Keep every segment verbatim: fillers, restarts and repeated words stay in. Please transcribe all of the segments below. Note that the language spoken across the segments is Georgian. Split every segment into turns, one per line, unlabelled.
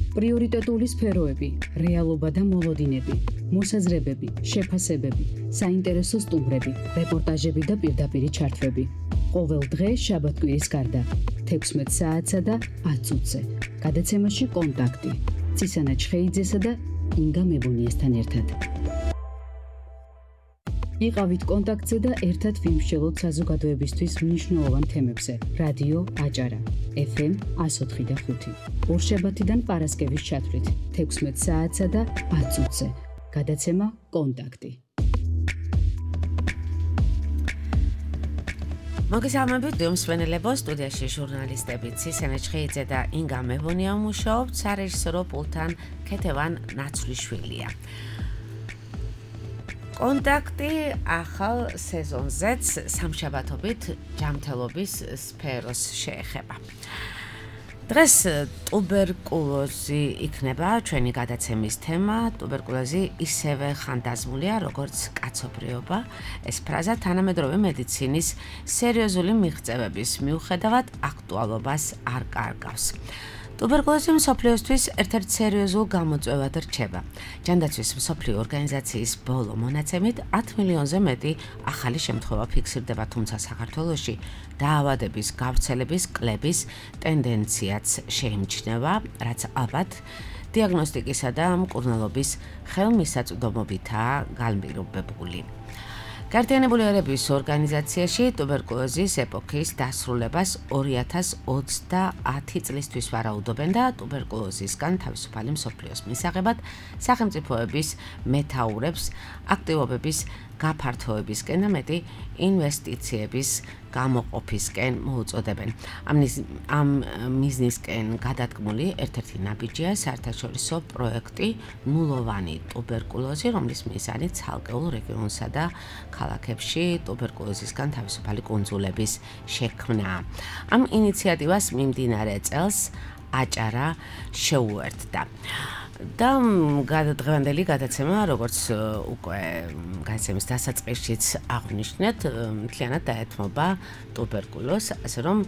პრიორიტეტული სფეროები, რეალობა და მოლოდინები, მოსაზრებები, შეფასებები, საინტერესო სტუმრები, რეპორტაჟები და პირდაპირი ჩართვები. ყოველ დღე შაბათ-კვირის გარდა, თექვსმეტ საათსა და ათ წუთზე. გადაცემაში კონტაქტი. ცისანა ჩხეიძესა და ინგა მებუნიესთან ერთად. იყავით კონტაქტზე და ერთად ვიმსჯელოთ საზოგადოებისთვის მნიშვნელოვან თემებზე. რადიო აჭარა, ეფ ემ εκατო ოთხი და ხუთი. ორშაბათიდან პარასკევის ჩათვლით, თექვსმეტ საათსა და ათ წუთზე. გადაცემა კონტაქტი.
მოგესალმებით, მსმენელებო, სტუდიაში ჟურნალისტები ცისანა ჩხეიძე და ინგა მებუნია მუშაობთ, სარეჟისორო პულტთან ქეთევან ნაცვლიშვილია. კონტაქტი ახალ სეზონზეც სამშაბათობით ჯანმრთელობის სფეროს შეეხება. დღეს ტუბერკულოზი იქნება ჩვენი გადაცემის თემა. ტუბერკულოზი ისევე ხანდაზმულია, როგორც კაცობრიობა. ეს ფრაზა თანამედროვე მედიცინის სერიოზული მიღწევების მიუხედავად აქტუალობას არ კარგავს. ტუბერკულოზი მსოფლიოსთვის ერთ-ერთ სერიოზულ გამოწვევად რჩება. ჯანდაცვის მსოფლიო ორგანიზაციის ბოლო მონაცემით ათ მილიონზე მეტი ახალი შემთხვევა ფიქსირდება, თუმცა საქართველოში დაავადების გავრცელების კლების ტენდენციაც შეიმჩნევა, რაც ალბათ დიაგნოსტიკისა და მკურნალობის ხელმისაწვდომობითაა განპირობებული. გაერთიანებული ერების ორგანიზაციაში ტუბერკულოზის ეპოქის დასრულებას ორი ათას ოცდაათი წლისთვის ვარაუდობენ და ტუბერკულოზისგან თავისუფალი მსოფლიოს მისაღებად სახელმწიფოების მეთაურებს აქტივობების გაფართოებისკენ და მეტი ინვესტიციების გამოყოფისკენ მოუწოდებენ. ამ მიზნისკენ გადადგმული ერთ-ერთი ნაბიჯია საერთაშორისო პროექტი ნულოვანი ტუბერკულოზი, რომლის მიზანი ცალკეულ რეგიონსა და ქალაქებში ტუბერკულოზისგან თავისუფალი კუნძულების შექმნა. ამ ინიციატივას მიმდინარე წელს აჭარა შეუერთდა. და დღევანდელი გადაცემა, როგორც უკვე გადაცემის დასაწყისშიც აღვნიშნეთ, მთლიანად დაეთმობა ტუბერკულოზს, ასე რომ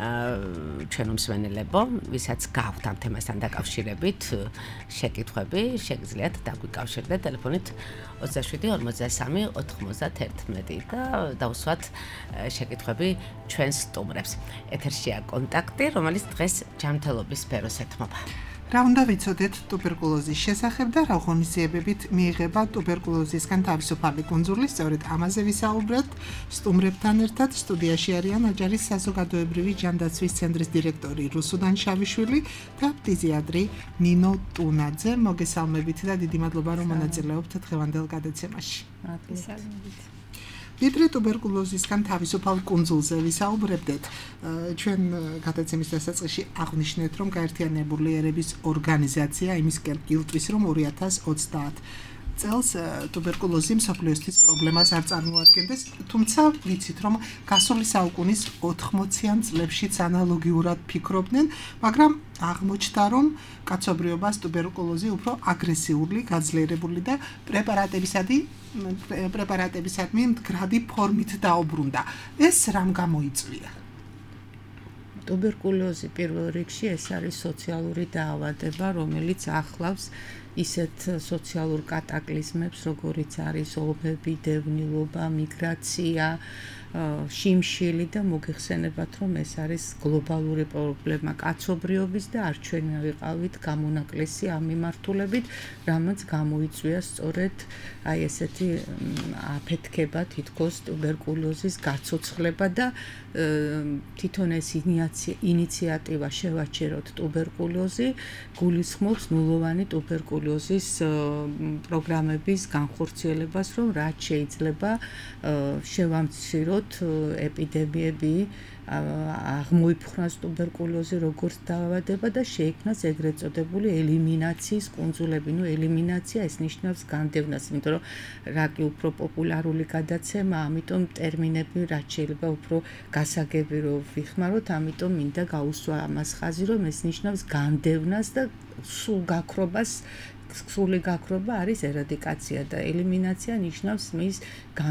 ჩვენ მსმენელებო, ვისაც გაქვთ ამ თემასთან დაკავშირებით შეკითხვები, შეგიძლიათ დაგვიკავშირდეთ ტელეფონით ოცდაშვიდი ორმოცდასამი ოთხმოცდაათერთმეტი და დავუსვათ შეკითხვები ჩვენს სტუმრებს. ეთერშია კონტაქტი, რომელიც დღეს ჯანმრთელობის სფეროს ეთმობა.
რა უნდა ვიცოდეთ ტუბერკულოზის შესახებ და რა ღონისძიებებით მიიღება ტუბერკულოზისგან თავისუფალი კუნძული? სწორედ ამაზე ვისაუბრებთ სტუმრებთან ერთად. სტუდიაში არიან აჭარის საზოგადოებრივი ჯანდაცვის ცენტრის დირექტორი რუსუდან შავიშვილი და ფტიზიატრი ნინო ტუნაძე. მოგესალმებით და დიდი მადლობა, რომ მონაწილეობთ დღევანდელ გადაცემაში.
მოგესალმებით.
ვიდრე ტუბერკულოზისგან თავისუფალ კუნძულზე ვისაუბრებდეთ, ჩვენ გადაცემის დასაწყისში აღვნიშნეთ, რომ გაერთიანებული ერების ორგანიზაცია იმისკენ ილტვის, რომ ორი ათას ოცდაათ წელს ტუბერკულოზი მსოფლიოსთვის პრობლემას არ წარმოადგენდეს, თუმცა ვიცით, რომ გასული საუკუნის ოთხმოციან წლებშიც ანალოგიურად ფიქრობდნენ, მაგრამ აღმოჩნდა, რომ კაცობრიობას ტუბერკულოზი უფრო აგრესიული, გაძლიერებული და პრეპარატებისადი პრეპარატებისადმი მდგრადი ფორმით დაუბრუნდა. ეს რამ გამოიწვია?
ტუბერკულოზი პირველ რიგში ეს არის სოციალური დაავადება, რომელიც ახლავს ისეთ სოციალურ კატაკლიზმებს, როგორიც არის ომები, დევნილობა, მიგრაცია, შიმშილი და მოგეხსენებათ, რომ ეს არის გლობალური პრობლემა კაცობრიობის და არ ჩვენ ვიყავით გამონაკლისი ამ მიმართულებით, რამაც გამოიწვია სწორედ აი ესეთი აფეთქება, თითქოს ტუბერკულოზის გაცოცხლება და თვითონ ეს ინიციატივა შევაჩეროთ ტუბერკულოზი გულისხმობს ნულოვანი ტუბერკულოზის პროგრამების განხორციელებას, რომ რაც შეიძლება შევამციროთ ეპიდემიები, აღმოიფხვრას ტუბერკულოზი როგორც დაავადება და შეიქმნას ეგრეთ წოდებული ელიმინაციის კუნძულები. ნუ ელიმინაცია ეს ნიშნავს განდევნას, იმიტომ რომ რაკი უფრო პოპულარული გადაცემა, ამიტომ ტერმინები რაც შეიძლება უფრო გასაგები რომ ვიხმაროთ, ამიტომ მინდა გაუსვა ამას ხაზი, რომ ეს ნიშნავს განდევნას და სულ გაქრობას. სრული გაქრობა არის ერადიკაცია და ელიმინაცია ნიშნავს მის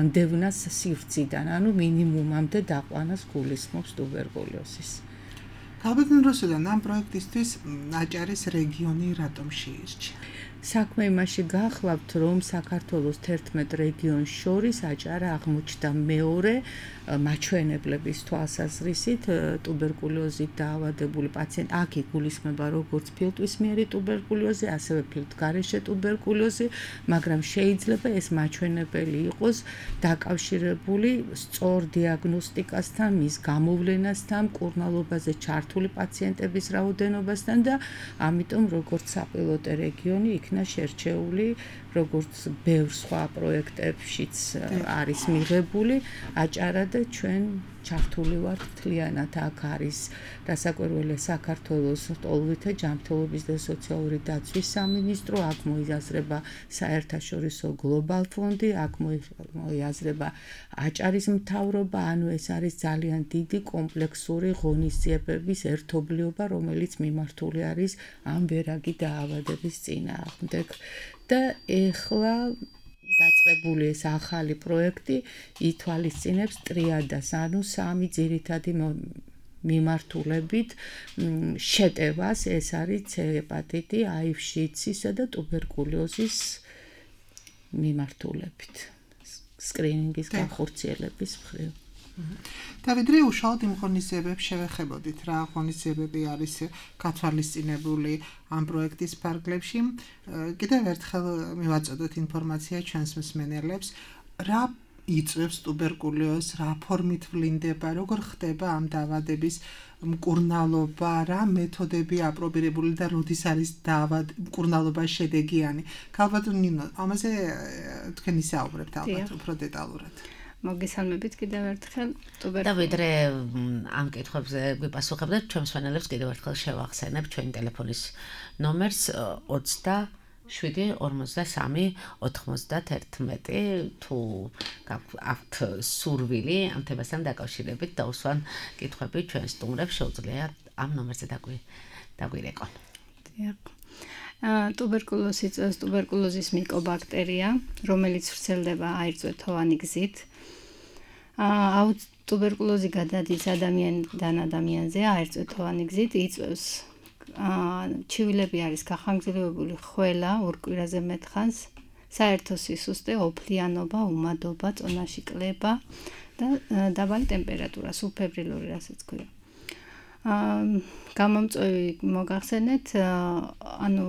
განდევნას სივრციდან, ანუ მინიმუმამდე დაყვანას გულისხმობს ტუბერკულოზის.
ალბათ რუსუდან ამ პროექტისთვის აჭარის რეგიონი რატომ შეირჩა?
საქმე იმაში გახლავთ, რომ საქართველოს თერთმეტ რეგიონს შორის აჭარა აღმოჩნდა მეორე მაჩვენებლების თვალსაზრისით ტუბერკულოზით დაავადებული პაციენტი. აქ იგულისხმება როგორც ფილტვისმიერი ტუბერკულოზი, ასევე ფილტგარეშე ტუბერკულოზი, მაგრამ შეიძლება ეს მაჩვენებელი იყოს დაკავშირებული სწორ დიაგნოსტიკასთან, მის გამოვლენასთან, მკურნალობაზე ჩართული პაციენტების რაოდენობასთან და ამიტომ როგორც საპილოტე რეგიონი იქნა შერჩეული, როგორც ბევრ სხვა პროექტებშიც არის მიღებული, აჭარა და ჩვენ ჩართული ვართ მთლიანად აქ არის დასაკვირველი საქართველოს ტოლობითა ჯანმრთელობის და სოციალური დაცვის სამინისტრო, აქ მოიაზრება საერთაშორისო გლობალ ფონდი, აქ მოიაზრება აჭარის მთავრობა, ანუ ეს არის ძალიან დიდი კომპლექსური ღონისძიებების ერთობლიობა, რომელიც მიმართული არის ამ ვერაგი დაავადების წინააღმდეგ. და ეხლა დაწყებული ეს ახალი პროექტი ითვალისწინებს ტრიადას, ანუ სამი ძირითადი მიმართულებით შეტევას, ეს არის C ჰეპატიტი, აივ-შიცისა და ტუბერკულოზის მიმართულებით, სკრინინგის განხორციელების მხრივ.
დავიდრე უშუალოდ იმ ღონისძიებებს შევეხებოდით, რა ღონისძიებები არის გათვალისწინებული ამ პროექტის ფარგლებში. კიდევ ერთხელ მივაწოდოთ ინფორმაცია ჩვენს მსმენელებს, რა იწვევს ტუბერკულოზს, რა ფორმით ვლინდება, როგორ ხდება ამ დაავადების მკურნალობა, რა მეთოდები აპრობირებული და როდის არის მკურნალობა შედეგიანი. ქალბატონ ნინო, ამაზე თქვენ ისაუბრებთ ალბათ უფრო დეტალურად.
მოგესალმებით კიდევ ერთხელ ტუბერკულოზი.
და ვიდრე ამ კითხვებზე გვიპასუხებდეთ, ჩვენ მსმენელებს კიდევ ერთხელ შევახსენებ ჩვენი ტელეფონის ნომერს ოცდაშვიდი ორმოცდასამი ოთხმოცდაერთმეტი თუ გაქვთ სურვილი ამ თემასთან დაკავშირებით დაუსვან კითხვები ჩვენ სტუმრებს შეუძლიათ ამ ნომერზე დაგვირეკონ.
დიახ. ტუბერკულოზი იწვევს ტუბერკულოზის მიკობაქტერია, რომელიც ვრცელდება აირწვეთოვანი გზით. აუ ტუბერკულოზი გადადის ადამიანიდან ადამიანზე აირწვეთოვანი გზით, იწვევს ჩივილები არის გახანგრძლივებული ხველა ორკვირაზე მეტხანს, საერთო სისუსტე, ოფლიანობა, უმადობა, წონაში კლება და დაბალი ტემპერატურა, სუბფებრილური, რასაც ქვია. გამომწვევი მოგახსენეთ, ანუ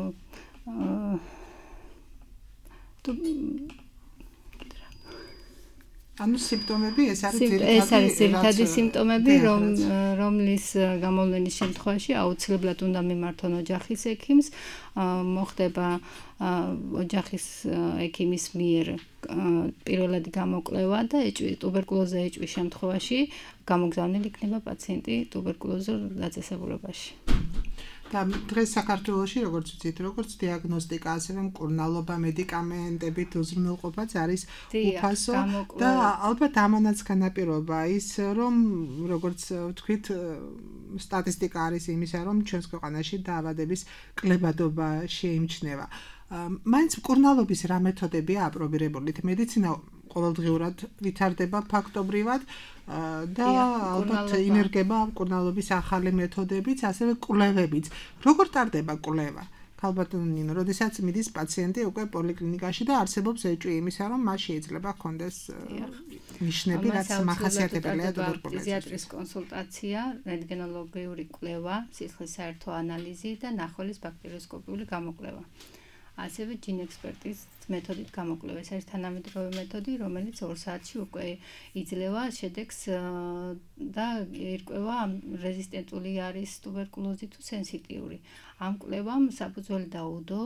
ანუ სიმპტომები ეს არის
ეს არის ძირითადი სიმპტომები, რომლის გამოვლენის შემთხვევაში აუცილებლად უნდა მიმართონ ოჯახის ექიმს, მოხდება ოჯახის ექიმის მიერ პირველადი გამოკვლევა და ეჭვი ტუბერკულოზზე ეჭვის შემთხვევაში გამოგზავნილი იქნება პაციენტი ტუბერკულოზურ დაწესებულებაში.
და დღეს საქართველოში როგორც ვიცით, როგორც დიაგნოსტიკა, ასევე მკურნალობა, მედიკამენტებით უზრუნველყოფაც არის უფასო და ალბათ ამანაც განაპირობა ის, რომ როგორც ვთქვით, სტატისტიკა არის იმისა, რომ ჩვენს ქვეყანაში დაავადების კლებადობა შეიმჩნევა. მაინც მკურნალობის რა მეთოდებია აპრობირებული? მედიცინა ყოველდღიურად ვითარდება ფაქტობრივად და ალბათ ინერგება მკურნალობის ახალი მეთოდებიც, ასევე კვლევებიც. როგორ ტარდება კვლევა? ქალბატონ ნინო, როდესაც მიდის პაციენტი უკვე პოლიკლინიკაში და არსებობს ეჭვი იმისა, რომ მას შეიძლება ჰქონდეს ნიშნები, რაც მახასიათებელია ტუბერკულოზის.
ფიზიატრის კონსულტაცია, რენტგენოლოგიური კვლევა, სისხლის საერთო ანალიზი და ნახველის ბაქტერიოსკოპიული გამოკვლევა. ასევე ჯინ ექსპერტის მეთოდით გამოკვლევა. ეს არის თანამედროვე მეთოდი, რომელიც ორ საათში უკვე იძლევა შედეგს და ირკვევა რეზისტენტული არის ტუბერკულოზი თუ სენსიტიური. ამ კვლევამ საფუძველი დაუდო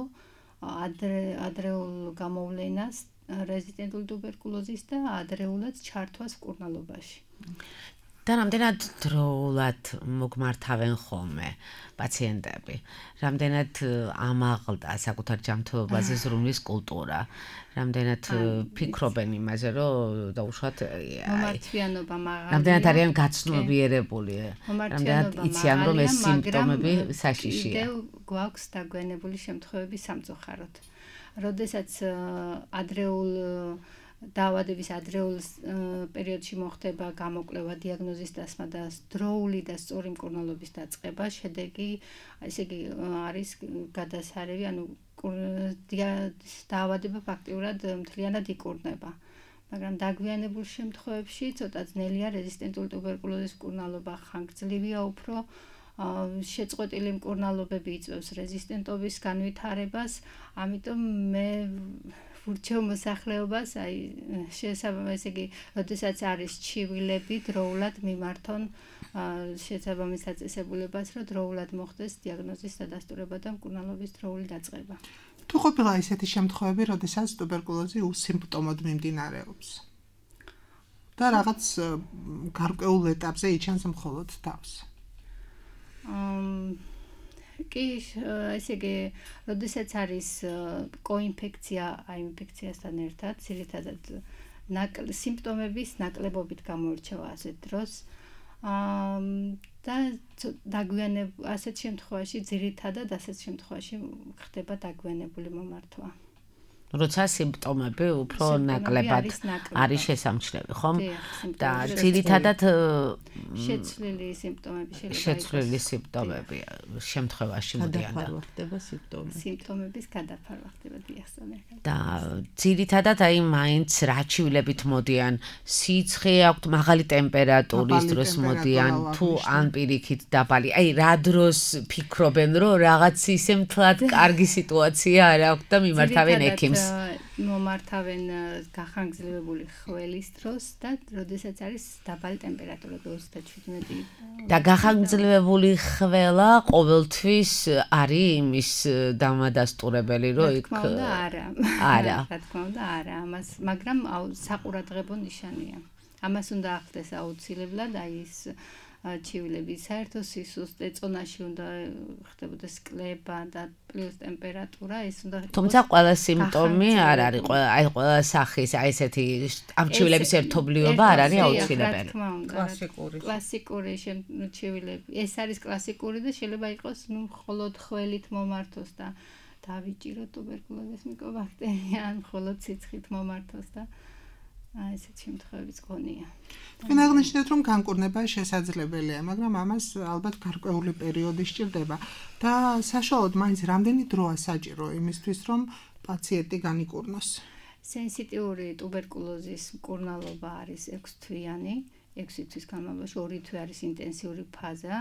ადრეულ გამოვლენას რეზისტენტული ტუბერკულოზის და ადრეულად ჩართვას მკურნალობაში.
და რამდენად დროულად მოგმართავენ ხოლმე პაციენტები? რამდენად ამაღლდა საკუთარ ჯანმრთელობაზე ზრუნვის კულტურა? რამდენად ფიქრობენ იმაზე, რომ დაუშვათ
მომართვიანობა მაღალია?
რამდენად არიან გაცნობიერებული? რამდენად იციან, რომ ეს სიმპტომები საშიშია?
კიდევ გვაქვს დაგვიანებული შემთხვევები სამწუხაროდ. როდესაც ადრეულ დაავადების ადრეულ პერიოდში მოხდება გამოკვლევა, დიაგნოზის დასმა და დროული და სწორი მკურნალობის დაწყება, შედეგი, ესე იგი არის გადასარევი, ანუ დაავადება ფაქტიურად მთლიანად იკურნება. მაგრამ დაგვიანებულ შემთხვევებში ცოტა ძნელია რეზისტენტული ტუბერკულოზის მკურნალობა, ხანგრძლივია უფრო, შეწყვეტილი მკურნალობები იწვევს რეზისტენტობის განვითარებას, ამიტომ მე ვურჩევ მოსახლეობას, აი შესაბამისად, ესე იგი, როდესაც არის ჩივილები, დროულად მიმართონ შესაბამის დაწესებულებას, რომ დროულად მოხდეს დიაგნოზის დადასტურება და მკურნალობის დროული დაწყება.
თუ ყოფილა ისეთი შემთხვევები, როდესაც ტუბერკულოზი უსიმპტომოდ მიმდინარეობს და რაღაც გარკვეულ ეტაპზე იჩენს მხოლოდ თავს.
კი, ესე იგი, როდესაც არის კოინფექცია, აი ინფექციასთან ერთად, ძირითადად სიმპტომების ნაკლებობით გამოირჩევა ასეთ დროს. და დაგვიანებ ასეთ შემთხვევაში ძირითადად ასეთ შემთხვევაში ხდება დაგვიანებული მომართვა.
როცა სიმპტომები უფრო ნაკლებად არის შესამჩნევი, ხომ? და ძირითადად
შეცვლილი სიმპტომები შეიძლება იყოს.
შეცვლილი სიმპტომები შემთხვევაში მოდიან და
ხდება სიმპტომები.
სიმპტომების გადაფარვა ხდება დიახსნა.
და ძირითადად აი მაინც რა ჩივილებით მოდიან, სიცხე აქვთ, მაღალი ტემპერატურის დროს მოდიან, თუ ან პირიქით დაბალი. აი რა დროს ფიქრობენ, რომ რაღაც ისე მთლად კარგი სიტუაცია არ აქვთ და მიმართავენ ექიმს.
მომართავენ გახანგრძლივებული ხველის დროს და როდესაც არის დაბალი ტემპერატურა ოცდაშვიდმეტი.
და გახანგრძლივებული ხველა ყოველთვის არის იმის დამადასტურებელი, რომ იქ
არა.
არა.
რა თქმა უნდა, არა. ამას, მაგრამ საყურადღებო ნიშანია. ამას უნდა ახდეს აუცილებლად, აი ის ჩივილების საერთო სისუსტე, წონაში უნდა ხდებოდეს კლება და პლუს ტემპერატურა, ეს უნდა
თუმცა ყველა სიმპტომი არ არის, აი ყველა სახის, აი ესეთი ამ ჩივილების ერთობლიობა არ არის აუცილებელი.
კლასიკური.
კლასიკური ჩივილები. ეს არის კლასიკური და შეიძლება იყოს, ნუ მხოლოდ ხველით მომართოს და დავიჭიროთ ტუბერკულოზის მიკობაქტერია, ან მხოლოდ სიცხით მომართოს და აი ესეთ შემთხვევებიც გონია.
თქვენ აღნიშნეთ, რომ განკურნება შესაძლებელია, მაგრამ ამას ალბათ გარკვეული პერიოდი სჭირდება და საშუალოდ მაინც რამდენი დროა საჭირო იმისთვის, რომ პაციენტი განიკურნოს?
სენსიტიური ტუბერკულოზის მკურნალობა არის ექვსთვიანი, ექვსი თვის განმავლობაში ორი თვე არის ინტენსიური ფაზა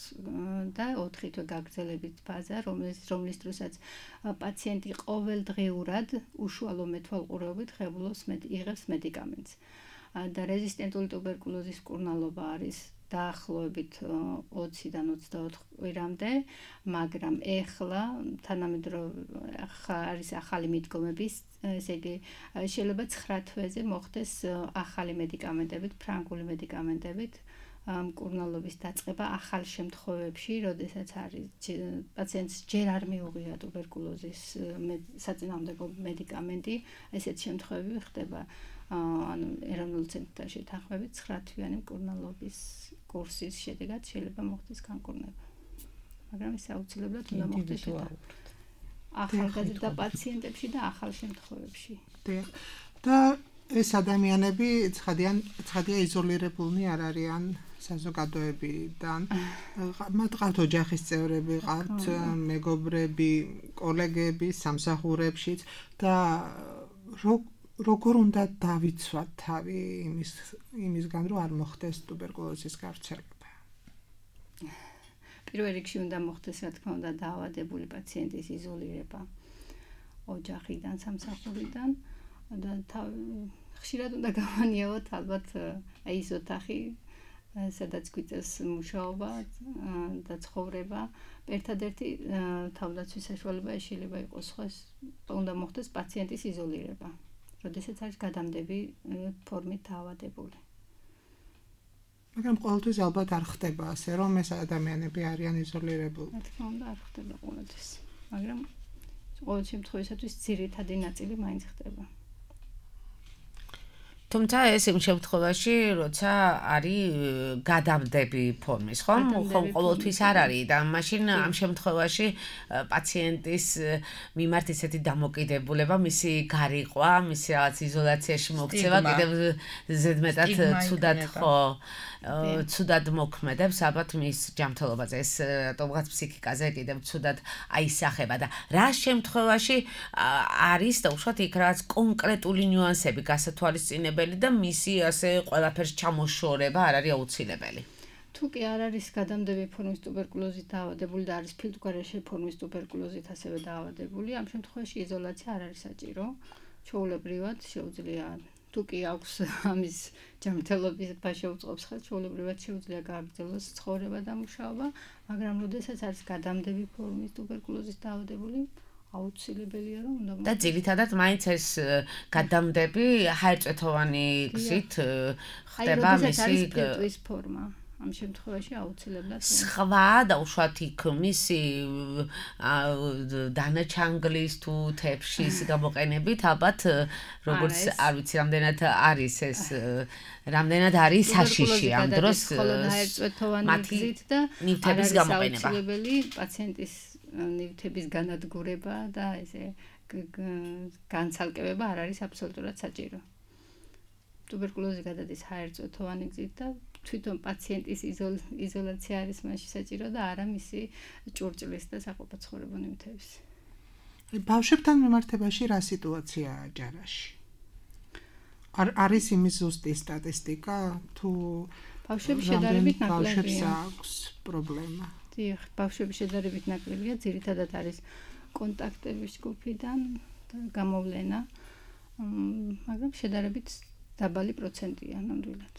და ოთხი თვე გაგრძელებით ფაზა, რომლის რომლის დროსაც პაციენტი ყოველდღიურად უშუალო მეთვალყურეობით ხებულობს იღებს მედიკამენტს. და რეზისტენტული ტუბერკულოზის მკურნალობა არის დაახლოებით ოციდან ოცდაოთხ კვირამდე, მაგრამ ეხლა თანამედროვე არის ახალი მიდგომების, ესე იგი შეიძლება ცხრა თვეზე მოხდეს ახალი მედიკამენტებით, ფრანგული მედიკამენტებით მკურნალობის დაწყება ახალ შემთხვევებში, როდესაც არის პაციენტს ჯერ არ მიუღია ტუბერკულოზის საწინააღმდეგო მედიკამენტი, ესეთ შემთხვევები ხდება ანუ ეროვნულ ცენტრში თანხმებით ცხრა თვიანი მკურნალობის კურსის შედეგად შეიძლება მოხდეს განკურნება. მაგრამ ეს აუცილებლად უნდა მოხდეს ახალგაზრდა პაციენტებში და ახალ შემთხვევებში.
და ეს ადამიანები ცხადიან, ცხადია იზოლირებულნი არ არიან საზოგადოებიდან. მათ ყავთ ოჯახის წევრები, ყავთ მეგობრები, კოლეგები სამსახურებშიც და როგორ უნდა დავიცვათ თავი იმის იმისგან, რომ არ მოხდეს ტუბერკულოზის გავრცელება?
პირველ რიგში უნდა მოხდეს, რა თქმა უნდა, დაავადებული პაციენტის იზოლირება ოჯახიდან, სამსახურიდან და ხშირად უნდა გავანიავოთ ალბათ აი ის ოთახი, სადაც გვიწევს მუშაობა და ცხოვრება. ერთადერთი თავდაცვის საშუალება შეიძლება იყოს ხოს, უნდა მოხდეს პაციენტის იზოლირება. როდესაც არის გადამდები ფორმით დაავადებული.
მაგრამ ყოველთვის ალბათ არ ხდება ასე, რომ ეს ადამიანები არიან იზოლირებული.
რა თქმა უნდა, არ ხდება ყოველთვის. მაგრამ ყოველ შემთხვევაში ძირითადი ნაწილი მაინც ხდება.
თუმცა ეს იმ შემთხვევაში, როცა არის გადამდები ფორმის, ხომ? ხომ ყოველთვის არ არის და მაშინ ამ შემთხვევაში პაციენტის მიმართ ისეთი დამოკიდებულება, მისი გარიყვა, მისი რაღაც იზოლაციაში მოქცევა კიდევ ზედმეტად ცუდად ხო ცუდად მოქმედებს ალბათ მის ჯანმრთელობაზე, ეს რატომღაც ფსიქიკაზე კიდევ ცუდად აისახება და რა შემთხვევაში არის და უშუალოდ იქ რაღაც კონკრეტული ნიუანსები გასათვალისწინებელი და მისი ასე ყველაფერს ჩამოშორება არ არის აუცილებელი.
თუ კი არ არის გადამდები ფორმის ტუბერკულოზით დაავადებული და არის ფილტვგარეშე ფორმის ტუბერკულოზით ასევე დაავადებული, ამ შემთხვევაში იზოლაცია არ არის საჭირო. ჩვეულებრივად შეუძლია თუ კი აქვს ამის ჯანმრთელობის შეუწყობს ხელს, ჩვეულებრივად შეუძლია გააგრძელოს ცხოვრება და მუშაობა, მაგრამ როდესაც არის გადამდები ფორმის ტუბერკულოზით დაავადებული, აუცილებელია რომ უნდა
და ძირითადად მაინც ეს გადამდები ჰაერწვეთოვანი გზით ხდება მისი
ფილტვის ფორმა. ამ შემთხვევაში აუცილებლად
სხვა და უშუალოდ იქ მისი დანაჩანგლის თუ თეფშის გამოყენებით ალბათ როგორც არ ვიცი რამდენად არის ეს რამდენად არის საშიში ამ დროს
მათი და
ნივთების გამოყენება
აუცილებელი პაციენტის ნივთების განადგურება და ესე განცალკევება არ არის აბსოლუტურად საჭირო. ტუბერკულოზი გადადის ჰაერწვეთოვანი გზით და თვითონ პაციენტის იზოლაცია არის მასში საჭირო და არა მისი ჭურჭლის და საყოფაცხოვრებო ნივთების.
ბავშვებთან მიმართებაში რა სიტუაციაა აჯარაში? არის იმის ზუსტი სტატისტიკა თუ
ბავშვების შედარებით ნაკლებია?
ბავშვებს აქვს პრობლემა.
დიახ, ბავშვების შედარებით ნაკლებია, ძირითადად არის კონტაქტების ჯგუფიდან გამოვლენა, მაგრამ შედარებით დაბალი პროცენტია ნამდვილად.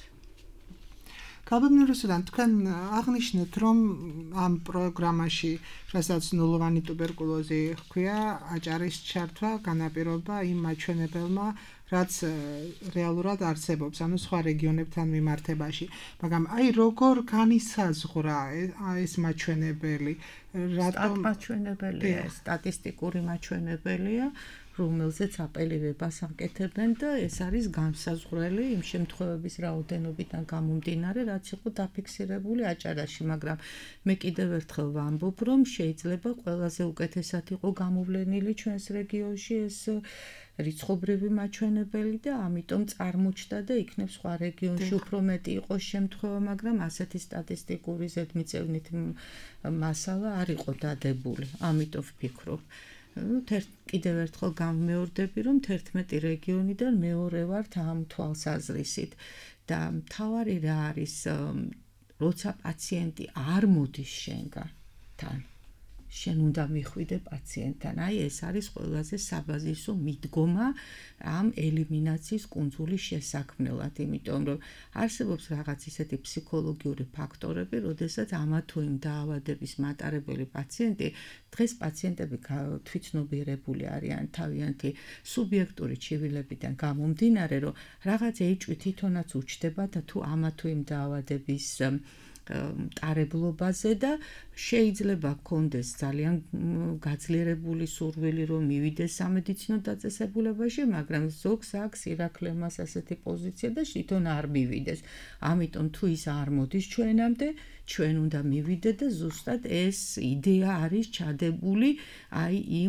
Კაბინეტიდან თქვენ აღნიშნეთ, რომ ამ პროგრამაში, რასაც ნულოვანი ტუბერკულოზი ჰქვია, აჭარის ჩართვა განაპირობა იმ მაჩვენებელმა, რაც რეალურად არსებობს, ანუ სხვა რეგიონებთან მიმართებაში. მაგრამ აი როგორ განისაზღვრა ეს მაჩვენებელი?
რატომ მაჩვენებელია? სტატისტიკური მაჩვენებელია. რომელზეც აპელირებას აკეთებენ და ეს არის განსაზღვრელი იმ შემთხვევების რაოდენობიდან გამომდინარე, რაც იყო დაფიქსირებული აჭარაში, მაგრამ მე კიდევ ერთხელ ვამბობ, რომ შეიძლება ყველაზე უკეთესად იყო გამოვლენილი ჩვენს რეგიონში ეს რიცხობრივი მაჩვენებელი და ამიტომ წარმოჩნდა და იქნებ სხვა რეგიონში უფრო მეტი იყოს შემთხვევა, მაგრამ ასეთი სტატისტიკური ზედმიწევნით მასალა არ იყო დადებული, ამიტომ ვფიქრობ. ну კიდევ ერთხელ გამმეორდები რომ თერთმეტი რეგიონიდან მეორე ვართ ამ თვალსაზრისით და მთავარი რა არის როცა პაციენტი არ მოდის შენგან შენ უნდა მიხვიდე პაციენტთან აი ეს არის ყველაზე საბაზისო მიდგომა ამ ელიმინაციის კუნძულის შესაქმნელად იმიტომ რომ არსებობს რაღაც ისეთი ფსიქოლოგიური ფაქტორები როდესაც ამა თუ იმ დაავადების მატარებელი პაციენტი დღეს პაციენტები თვითცნობიერებული არიან თავიანთი სუბიექტური ჩივილებიდან გამომდინარე რომ რაღაც ეჭვი თვითონაც უჩდება და თუ ამა თუ იმ დაავადების ტარებლობაზე და შეიძლება გქონდეს ძალიან გაძლიერებული სურვილი რომ მივიდეს სამედიცინო დაწესებულებაში, მაგრამ ზოგს აქვს ირაკლემას ასეთი პოზიცია და თვითონ არ მივიდეს. ამიტომ თუ ის არ მოდის ჩვენამდე, ჩვენ უნდა მივიდეთ და ზუსტად ეს იდეა არის ჩადებული აი იმ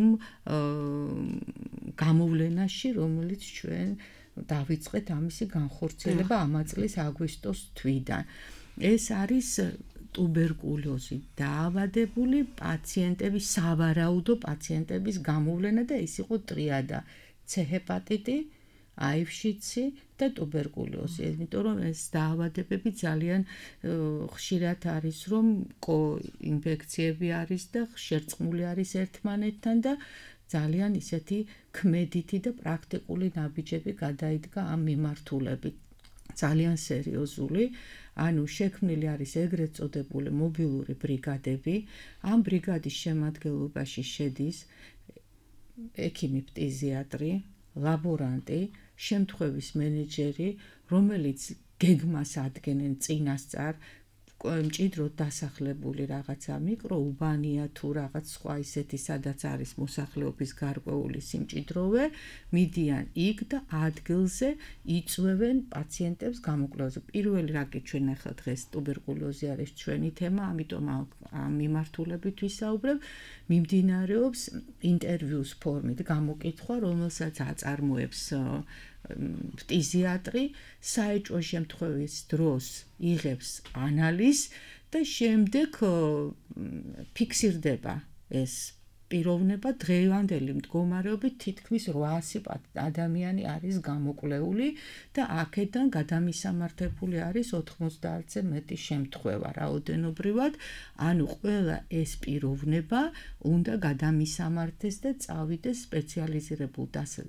გამოვლენაში, რომელიც ჩვენ დავიწყეთ ამისი განხორციელება ამ წლის აგვისტოს თვიდან. ეს არის ტუბერკულოზი დაავადებული პაციენტების სავარაუდო პაციენტების გამოვლენა და ეს იყო ტრიადა C ჰეპატიტი, აივშიცი და ტუბერკულოზი. იმიტომ რომ ეს დაავადებები ძალიან ხშირად არის რომ ინფექციები არის და შერწყმული არის ერთმანეთთან და ძალიან ისეთი ქმედითი და პრაქტიკული ნაბიჯები გადაიდგა ამ მიმართულებით. ძალიან სერიოზული ანუ შექმნილი არის ეგრეთ წოდებული მობილური ბრიგადები ამ ბრიგადის შემადგენლობაში შედის ექიმი ფტიზიატრი ლაბორანტი შემთხვევის მენეჯერი რომელიც გეგმას ადგენენ წინასწარ მჭიდროდ დასახლებული რაღაცა მიკროუბანია თუ რაღაც სხვა ისეთი, სადაც არის მოსახლეობის გარკვეული სიმჭიდროვე, მიდიან იქ და ადგილზე იწვევენ პაციენტებს გამოკვლევაზე. პირველი რაკი ჩვენ ახლა დღეს ტუბერკულოზი არის ჩვენი თემა, ამიტომ ამ მიმართულებით ვისაუბრებ. მიმდინარეობს ინტერვიუს ფორმით გამოკითხვა, რომელსაც აწარმოებს ფტიზიატრი, საეჭვო შემთხვევის დროს იღებს ანალიზს და შემდეგ ფიქსირდება ეს პიროვნება. დღევანდელი მდგომარეობით თითქმის რვაასი ადამიანი არის გამოკვლეული და აქედან გადამისამართებული არის ოთხმოცდაათზე მეტი შემთხვევა რაოდენობრივად. ანუ ყველა ეს პიროვნება უნდა გადამისამართეს და წავიდეს სპეციალიზირებულ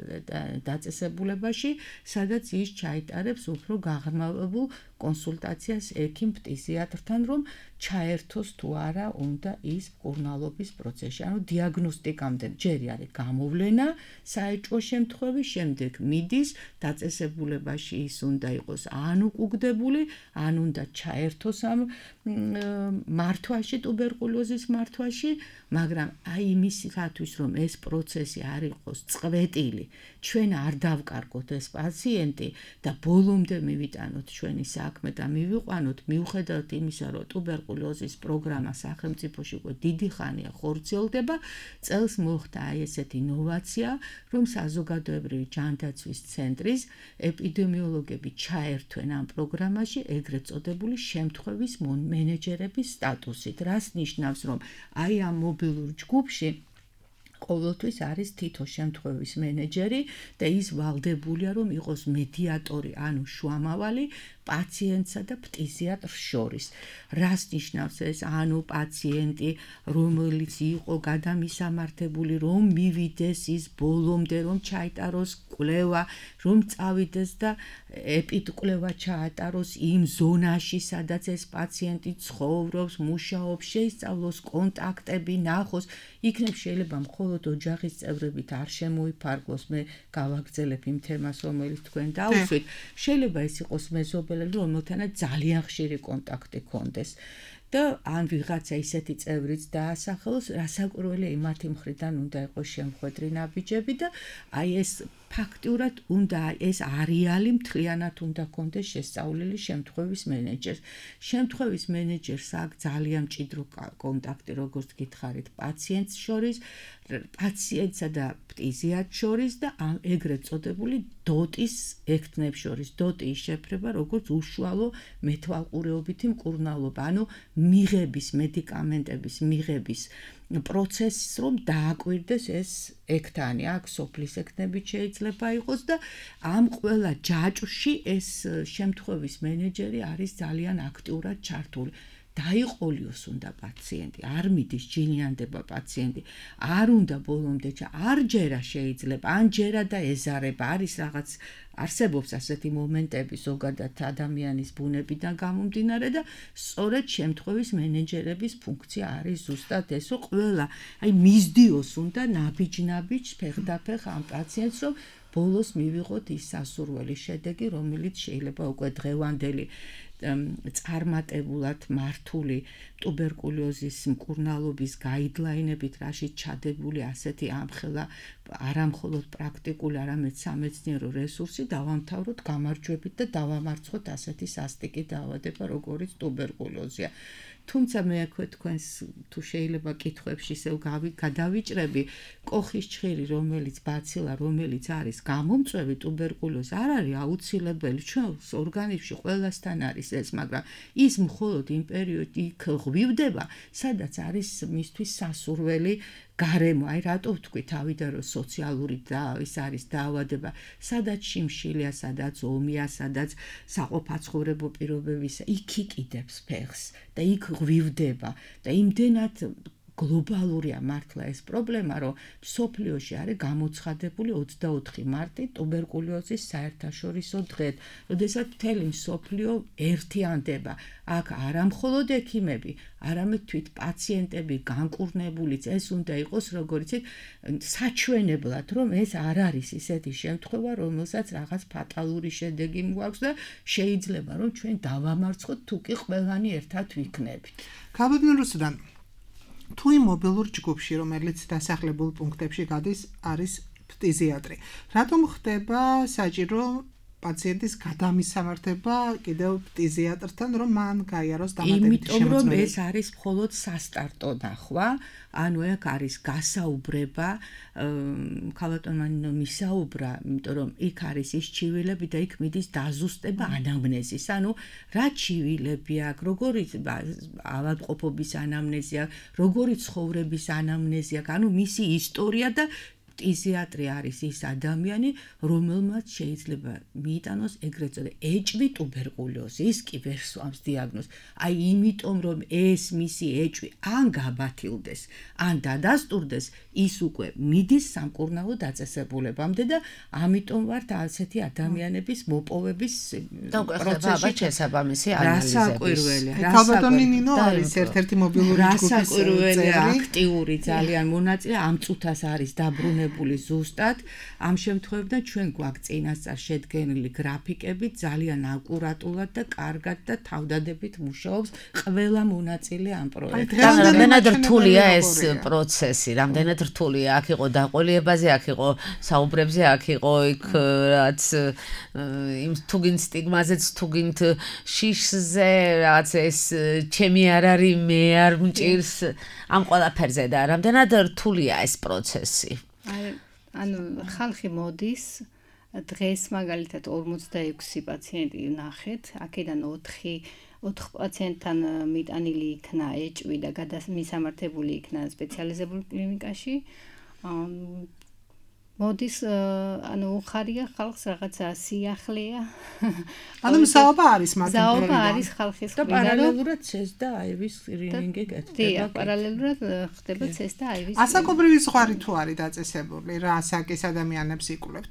დაწესებულებაში, სადაც ის ჩაიტარებს უფრო გაღრმავებულ კონსულტაციას ექიმ ფტიზიატრთან, რომ ჩაერთოს თუ არა უნდა ის მკურნალობის პროცესში. ანუ დიაგნოსტიკამდე ჯერი არის გამოვლენა საეჭვო შემთხვევის, შემდეგ მიდის დაწესებულებაში, ის უნდა იყოს ან უკუგდებული, ან უნდა ჩაერთოს ამ მართვაში, ტუბერკულოზის მართვაში, მაგრამ აი იმისათვის, რომ ეს პროცესი არ იყოს წყვეტილი, ჩვენ არ დავკარგოთ ეს პაციენტი და ბოლომდე მივიტანოთ ჩვენი საქმე და მივიყვანოთ, მიუხედავად იმისა, რომ ტუბერკულოზის პროგრამა სახელმწიფოში უკვე დიდი ხანია ხორციელდება, წელს მოხდა აი ესეთი ინოვაცია, რომ საზოგადოებრივი ჯანდაცვის ცენტრის ეპიდემიოლოგები ჩაერთვენ ამ პროგრამაში ეგრეთ წოდებული შემთხვევის მენეჯერების სტატუსით. რას ნიშნავს, რომ აი ამ მობილურ ჯგუფში ყოველთვის არის თითო შემთხვევის მენეჯერი და ის ვალდებულია, რომ იყოს მედიატორი, ანუ შუამავალი პაციენტსა და ფტიზიატრს შორის. რას ნიშნავს ეს? ანუ პაციენტი, რომელიც იყო გადამისამართებული, რომ მივიდეს ის ბოლომდე, რომ ჩაიტაროს კვლევა, რომ წავიდეს და ეპიდკვლევა ჩაატაროს იმ ზონაში, სადაც ეს პაციენტი ცხოვრობს, მუშაობს, შეისწავლოს კონტაქტები, ნახოს. იქნებ შეიძლება მხოლოდ ოჯახის წევრებით არ შემოიფარგლოს, მე გავაგრძელებ იმ თემას, რომელიც თქვენ დაუსვით. შეიძლება ეს იყოს მეზობელი, რომელთანაც ძალიან ხშირი კონტაქტი ქონდეს. და ან ვიღაცა ისეთი წევრიც დაასახელოს, რასაკვირველია იმათი მხრიდან უნდა იყოს შემხვედრი ნაბიჯები და აი ეს ფაქტიურად უნდა ეს არეალი მთლიანად უნდა ქონდეს შესწავლილი შემთხვევის მენეჯერს. შემთხვევის მენეჯერს აქვს ძალიან მჭიდრო კონტაქტი, როგორც გითხარით, პაციენტს შორის, პაციენტსა და ფტიზიატრს შორის და ეგრეთ წოდებული დოტის ექთნებს შორის. დოტი იშეფრება როგორც უშუალო მეთვალყურეობითი მკურნალობა, ანუ მიღების მედიკამენტების მიღების პროცესს, რომ დააკვირდეს ეს ექთანი. აქ სოფლის ექთნებით შეიძლება იყოს და ამ ყველა ჯაჭვში ეს შემთხვევის მენეჯერი არის ძალიან აქტიურად ჩართული. დაიყოლიოს უნდა პაციენტი, არ მიდის ჯინიანდება პაციენტი, არ უნდა ბოლომდე ჩა, არ ჯერა შეიძლება, ან ჯერა და ეზარება, არის რაღაც არსებობს ასეთი მომენტები ზოგადად ადამიანის ბუნებიდან გამომდინარე და სწორედ შემთხვევის მენეჯერების ფუნქცია არის ზუსტად ეს, რომ ყველა აი მისდიოს უნდა ნაბიჯ-ნაბიჯ, ფეხდაფეხ ამ პაციენტს, რომ ბოლოს მივიღოთ ის სასურველი შედეგი, რომელიც შეიძლება უკვე დღევანდელი წარმატებულად მართული ტუბერკულოზის მკურნალობის გაიდლაინებით, რაშიც ჩადებული ასეთი ამხელა არამხოლოდ პრაქტიკული, არამედ სამეცნიერო რესურსი დავამთავროთ გამარჯვებით და დავამარცხოთ ასეთი სასტიკი დაავადება, როგორც ტუბერკულოზია. თუმცა მე აქვე თქვენს თუ შეიძლება კითხვებში ისევ გადავიჭრები, კოხის ჩხირი, რომელიც ბაცილა, რომელიც არის გამომწვევი ტუბერკულოზი, არ არის აუცილებელი. ჩვენს ორგანიზმში ყველასთან არის ეს, მაგრამ ის მხოლოდ იმ პერიოდში იქ ღვივდება, სადაც არის მისთვის სასურველი გარემო. აი რატო ვთქვი თავიდან, რომ სოციალური და ის არის დაავადება, სადაც შიმშილია, სადაც ომია, სადაც საყოფაცხოვრებო პირობებისა, იქ იკიდებს ფეხს და იქ ღვივდება და იმდენად გლობალურია მართლა ეს პრობლემა, რომ სოფლიოში არის გამოცხადებული ოცდაოთხი მარტი ტუბერკულოზის საერთაშორისო დღედ, როდესაც მთელი სოფლიო ერთიანდება. აქ არა მხოლოდ ექიმები, არამედ თვით პაციენტები, განკურნებულიც, ეს უნდა იყოს როგორც საჩვენებლად, რომ ეს არ არის ისეთი შემთხვევა, რომელსაც რაღაც ფატალური შედეგი მოაქვს და შეიძლება რომ ჩვენ დავამარცხოთ, თუ კი ყველანი ერთად ვიქნებით.
გავიგნო რუსუდან თუ იმ მობილურ ჯგუფში, რომელიც დასახლებულ პუნქტებში გადის, არის ფტიზიატრი. რატომ ხდება საჭირო პაციენტის გადამისამართება კიდევ ფტიზიატრთან, რომ მან გაიაროს დამატებითი
შემოწმება? იმიტომ რომ ეს
შემოწმება.
არის მხოლოდ სასტარტო ნახვა, ანუ აქ არის გასაუბრება, ქალბატონმა მისაუბრა, იმიტომ რომ იქ არის ის ჩივილები და იქ მიდის დაზუსტება ანამნეზის, ანუ რა ჩივილები აქვს, როგორი ავადმყოფობის ანამნეზი აქვს, როგორი ცხოვრების ანამნეზი აქვს, ანუ მისი ისტორია და ფტიზიატრი არის ის ადამიანი, რომელმაც შეიძლება მიიტანოს ეგრეთ წოდებული ეჭვი ტუბერკულოზი, ის კი ვერ სვამს დიაგნოზს. აი იმიტომ რომ ეს მისი ეჭვი ან გაბათილდეს, ან დადასტურდეს, ის უკვე მიდის სამკურნალო დაწესებულებამდე და ამიტომ ვართ ასეთი ადამიანების მოპოვების
პროცესში შესაბამისი ანალიზების.
რასაკვირველია,
ქალბატონი ნინო არის ერთ-ერთი მობილური ჯგუფის
რასაკვირველია,
წევრი.
აქტიური ძალიან მონაწილე, ამ წუთას არის დაბრუნებული ზუსტად. ამ შემთხვევებიდან ჩვენ გვაქვს წინასწარ შედგენილი გრაფიკები, ძალიან აკურატულად და კარგად და თავდადებით მუშაობს ყველა მონაწილე ამ პროექტში.
რამდენად რთულია ეს პროცესი, რამდენად რთულია, აქ იყო დაყოლიებაზე, აქ იყო საუბრებზე, აქ იყო იქ რაც იმ თუგინ სტიგმაზეც, თუგინ შიშზე, რაც ეს ჩემი არ არის, მე არ მჭირს, ამ ყველაფერზე და რამდენად რთულია ეს პროცესი.
ანუ ხალხი მოდის დღეს მაგალითად ორმოცდაექვსი პაციენტი ნახეთ, აქედან ოთხი ოთხ პაციენტთან მიტანილი იქნა ეჭვი და გადამისამართებული იქნა სპეციალიზებულ კლინიკაში. მოდის, ანუ უხარია ხალხს რაღაცა სიახლეა.
ანუ მსაობა არის მათ
მსაობა არის ხალხის
და პარალელურად CES და I V-ის სკრინინგი კეთდება.
დიახ, პარალელურად ხდება CES და I V-ის.
ასაკობრივი ზღვარი თუ არის დაწესებული, რა ასაკის ადამიანებს იკვლევთ?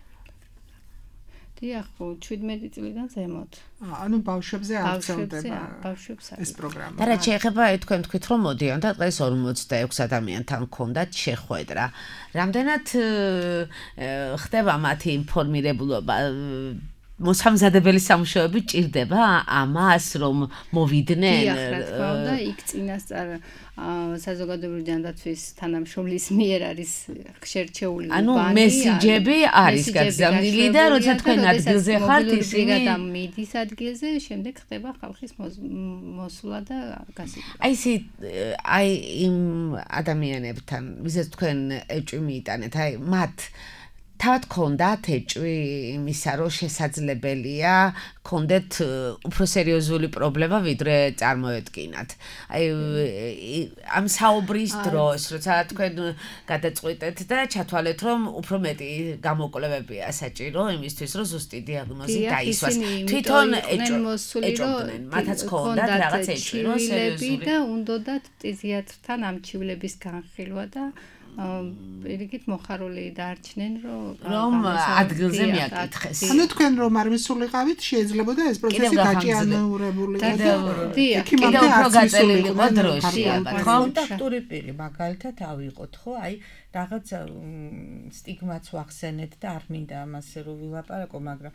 დიახ, შვიდმეტი წლიდან ზემოთ.
ანუ ბავშვებზე არ ვრცელდება
ბავშვებს
ეს პროგრამა.
და რა შეიძლება თქვენ თქვით რომ მოდიან და დღეს ორმოცდაექვსი ადამიანთან ჰქონდათ შეხვედრა. რამდენად ხდება მათი ინფორმირებულობა? მოსამზადებელი სამუშაოები ჭირდება ამას რომ მოვიდნენ?
დიახ, რა თქმა უნდა, იქ წინასწარ საზოგადოებრივი ჯანდაცვის თანამშრომლის მიერ არის შერჩეული უბანი.
ანუ მესიჯები არის გაგზავნილი და როცა თქვენ ადგილზე ხართ, ისინი
მიდის ადგილზე, შემდეგ ხდება ხალხის მოსვლა და გასაგები.
აი ისი აი იმ ადამიანებთან, ვისაც თქვენ ეჭვი მიიტანეთ, აი მათ თავად ქონდათ ეჭვი იმისა, რომ შესაძლებელია ქონდეთ უფრო სერიოზული პრობლემა, ვიდრე წარმოედგინათ. აი ამ საუბრის დროს, როცა თქვენ გადაწყვიტეთ და ჩათვალეთ, რომ უფრო მეტი გამოკვლევებია საჭირო იმისთვის, რომ ზუსტი დიაგნოზი დაისვას. თვითონ ეჭვობდნენ, მათაც ქონდათ რაღაც ეჭვი, რომ სერიოზული
და უნდათ ფტიზიატრთან ამ ჩივლების განხილვა და პირიქით მოხარული დარჩნენ, რომ
რომ ადგილზე მიაკითხეს.
ანუ თქვენ რომ არ მისულიყავით, შეიძლებოდა ეს პროცესი გაჭიანურებულიყო.
დიახ,
კიდევ უფრო გაწელილი იყო დროში,
ხო, კონტაქტური პირი მაგალითად ავიღოთ, ხო, აი რაღაც სტიგმაც ვახსენეთ და არ მინდა ამაზე რომ ვილაპარაკო, მაგრამ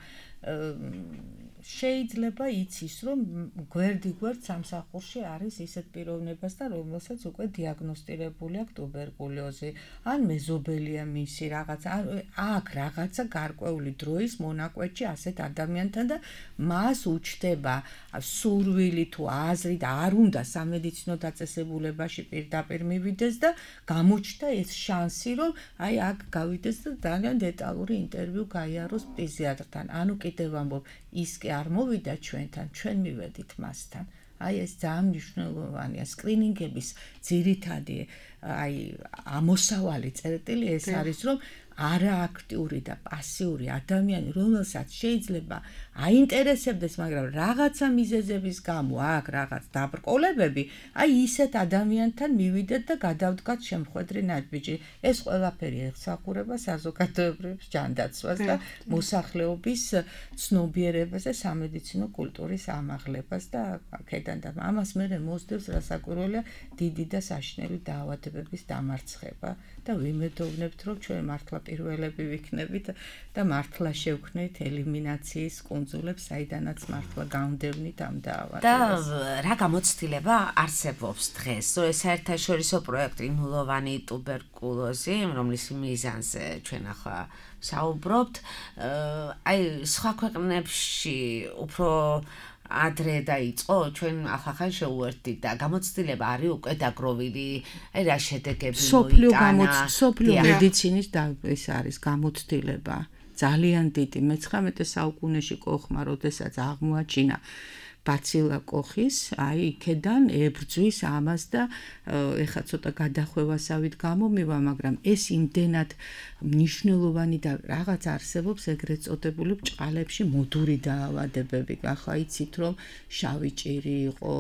შეიძლება იცის, რომ გვერდიგვერდ სამსახურში არის ისეთ პიროვნებას და რომელსაც უკვე დიაგნოსტირებული აქვს ტუბერკულოზი, ან მეზობელია მისი რაღაცა, აქ რაღაცა გარკვეული დროის მონაკვეთში ასეთ ადამიანთან და მას უჩდება სურვილი თუ აზრი და არ უნდა სამედიცინო დაწესებულებაში პირდაპირ მივიდეს და გამოჩნდა ეს შანსი, რომ აი აქ გავიდეს და ძალიან დეტალური ინტერვიუ გაიაროს ფტიზიატრთან. ანუ კიდევ ამბობ, ის კი არ მოვიდა ჩვენთან, ჩვენ მივედით მასთან. აი ეს ძალიან მნიშვნელოვანია სკრინინგების ძირითადი აი ამოსავალი წერტილი ეს არის, რომ არააქტიური და პასიური ადამიანი, რომელსაც შეიძლება აინტერესებდეს, მაგრამ რაღაცა მიზეზების გამო აქ რაღაც დაბრკოლებები, აი ისეთ ადამიანთან მივიდეთ და გადავდგათ შემხვედრი ნაჯბიჯი. ეს ყველაფერი ეხსახურება საზოგადოებრივ ჯანდაცვას და მოსახლეობის ცნობიერებას და სამედიცინო კულტურის ამაღლებას და აქედან და ამას მე მოსდევს რასაკვირველია დიდი და საშინელი დაავადებების დამარცხება და ვიმედოვნებთ, რომ ჩვენ მართლა პირველები ვიქნებით და მართლა შევქმნით ელიმინაციის კუნძულებს, საიდანაც მართლა გამდევნით ამ დაავადებას.
და რა გამოცდილება არსებობს დღეს? ეს საერთაშორისო პროექტი ნულოვანი ტუბერკულოზი, რომლის მიზანზე ჩვენ ახლა საუბრობთ, აი სხვა ქვეყნებში უფრო ადრე დაიწყო, ჩვენ ახლა შევუერთდით და გამოცდილება არის უკვე დაგროვილი, აი რა შედეგები
მოიტანა. სოფლიო მედიცინის და ეს არის გამოცდილება ძალიან დიდი. მეცხრამეტე საუკუნეში კოხმა, როდესაც აღმოაჩინა ბაცილა კოხის, აი იქედან ებრძვის ამას და ეხა ცოტა გადახვევასავით გამომივა, მაგრამ ეს იმდენად მნიშვნელოვანი და რაღაც არსებობს ეგრეთ წოდებული ბჭყალებში მოდური დაავადებები. ახლა იცით რომ შავი ჭირი იყო,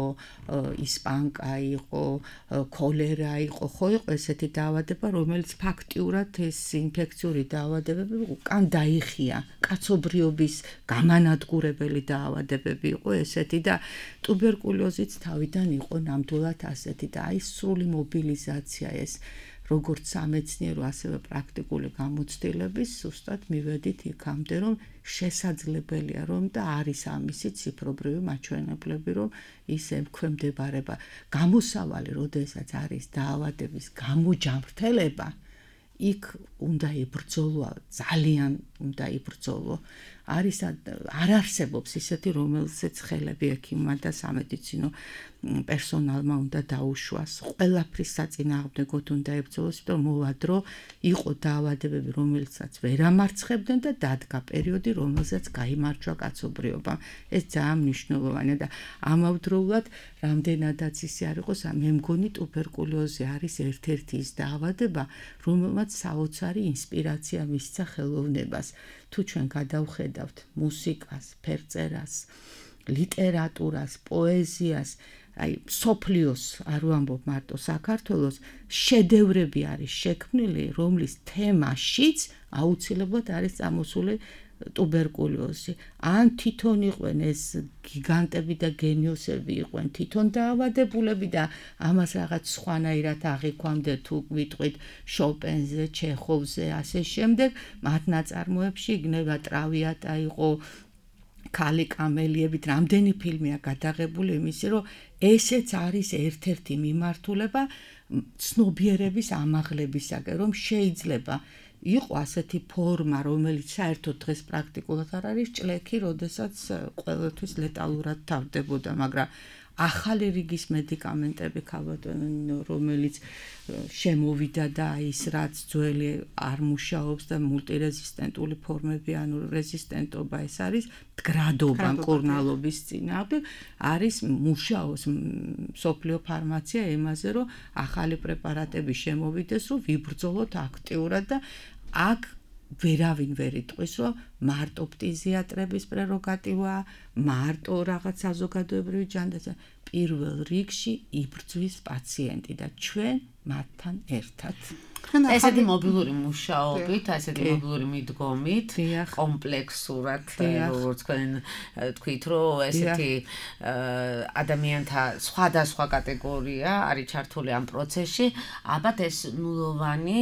ისპანკა იყო, ქოლერა იყო, ხო იყო ესეთი დაავადება, რომელიც ფაქტიურად ეს ინფექციური დაავადებები უკან დაიხია. კაცობრიობის გამანადგურებელი დაავადებები იყო ესეთი და ტუბერკულოზიც თავიდან იყო ნამდვილად ასეთი და აი სრული მობილიზაცია ეს როგორც სამეცნიერო ასევე პრაქტიკული გამოცდილების ზუსტად მივედით იქამდე რომ შესაძლებელია რომ და არის ამისი ციფრობრივი მაჩვენებლები რომ ის ემქვემდებარება გამოსავალი როდესაც არის დაავადების გამოჯამრთელება იქ უნდა იბრძოლო ძალიან უნდა იბრძოლო არის არ არსებობს ისეთი რომელსაც ხელები ექიმმა და სამედიცინო პერსონალმა უნდა დაუშვას ყველაფრის საწინააღმდეგოდ უნდა ებრძოლოს იმიტომ მოვა დრო იყო დაავადებები რომელსაც ვერ ამარცხებდნენ და დადგა პერიოდი რომელსაც გაიმარჯვა კაცობრიობამ ეს ძალიან მნიშვნელოვანია და ამავდროულად რამდენადაც ისე არ იყოს მე მგონი ტუბერკულოზი არის ერთ-ერთი ის დაავადება რომელმაც საოცარი ინსპირაცია მისცა ხელოვნებას თუ ჩვენ გადავხედავთ მუსიკას, ფერწერას, ლიტერატურას, პოეზიას, აი სოფლიოს არ ვამბობ მარტო საქართველოს შედევრები არის შექმნილი, რომლის თემაშიც აუცილებლად არის წამოსული ტუბერკულოზი. ან თვითონ იყვნენ ეს გიგანტები და გენიოსები იყვნენ თვითონ დაავადებულები და ამას რაღაც სხვანაირად აღიქვამდე თუ ვიტყვით შოპენზე, ჩეხოვზე, ასე შემდეგ, მათ ნაწარმოებში იქნება ტრავიატა იყო ქალი კამელიებით, რამდენი ფილმია გადაღებული იმისი, რომ ესეც არის ერთ-ერთი მიმართულება ცნობიერების ამაღლებისაკენ, რომ შეიძლება იყო ასეთი ფორმა, რომელიც საერთოდ დღეს პრაქტიკულად არ არის ჭლექი, როდესაც ყოველთვის ლეტალურად თავდებოდა, მაგრამ ახალი რიგის მედიკამენტები ქალბატონო, რომელიც შემოვიდა და ის რაც ძველი არ მუშაობს და მულტირეზისტენტული ფორმები, ანუ რეზისტენტობა ეს არის მდგრადობა მკურნალობის წინააღმდეგ, არის მუშაობს სოფლიო ფარმაცია იმაზე, რომ ახალი პრეპარატები შემოვიდეს, რომ ვიბრძოლოთ აქტიურად და აქ ვერავინ ვერ იტყვის, რომ მარტო ფტიზიატრების პრეროგატივაა, მარტო რაღაც საზოგადოებრივი ჯანდაცვა, პირველ რიგში იბრძვის პაციენტი და ჩვენ მათთან ერთად.
ესეთი მობილური მუშაობით, ესეთი მობილური მიდგომით, კომპლექსურად, როგორც თქვენ თქვით, რომ ესეთი ადამიანთა სხვადასხვა კატეგორია არის ჩართული ამ პროცესში, ალბათ ეს ნულოვანი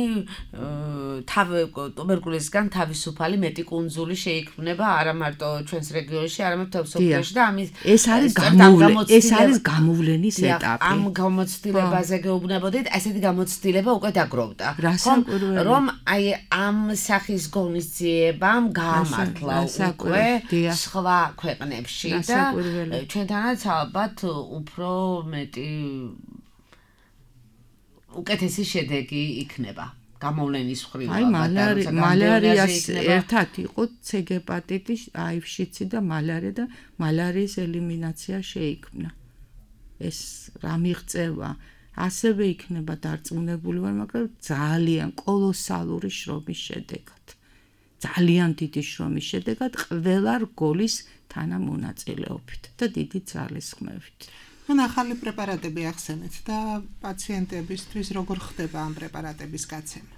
ტუბერკულოზისგან თავისუფალი მეტი კუნძული შეიქმნება არა მარტო ჩვენს რეგიონში, არამედ მთელ მსოფლიოში და ამის
ეს არის გამოვლენის ეს არის გამოვლენის ეტაპი.
ამ გამოცდილებაზე გეუბნებოდით, ესეთი გამოცდილება უკვე დაგროვდა.
რასაკვირველია
რომ აი ამ სახის ღონისძიებამ გაამართლა უკვე სხვა ქვეყნებში და ჩვენთანაც ალბათ უფრო მეტი უკეთესი შედეგი იქნება გამოვლენის მხრივ.
აი მალარიას ერთად იყო ცეგეპატიტი, აივშიცი და მალარია და მალარიის ელიმინაცია შეიქმნა. ეს რა მიღწევა ასევე იქნება დარწმუნებული ვარ, მაგრამ ძალიან კოლოსალური შრომის შედეგად. ძალიან დიდი შრომის შედეგად ყველა რგოლის თანამონაწილეობით და დიდი ძალისხმევით.
ან ახალი პრეპარატები ახსენეთ და პაციენტებისთვის როგორ ხდება ამ პრეპარატების გაცემა?